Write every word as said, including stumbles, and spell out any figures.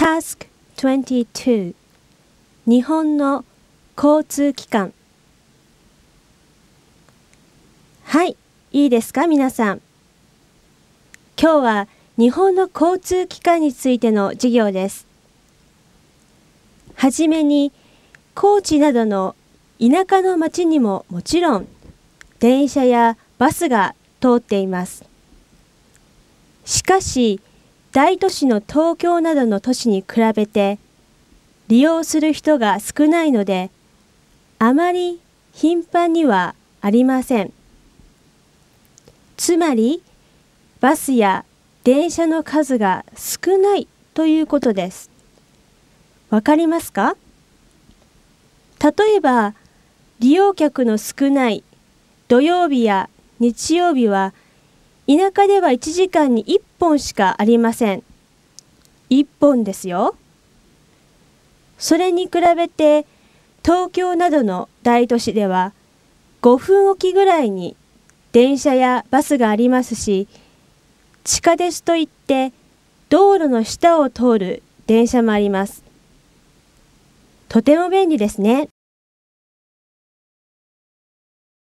タスクにじゅうに 日本の交通機関。はい、いいですか皆さん。今日は日本の交通機関についての授業です。はじめに高知などの田舎の町にももちろん電車やバスが通っています。しかし大都市の東京などの都市に比べて利用する人が少ないのであまり頻繁にはありません。つまりバスや電車の数が少ないということです。わかりますか？例えば利用客の少ない土曜日や日曜日は田舎ではいちじかんにいっぽんしかありません。いっぽんですよ。それに比べて東京などの大都市ではごふんおきぐらいに電車やバスがありますし、地下鉄といって道路の下を通る電車もあります。とても便利ですね。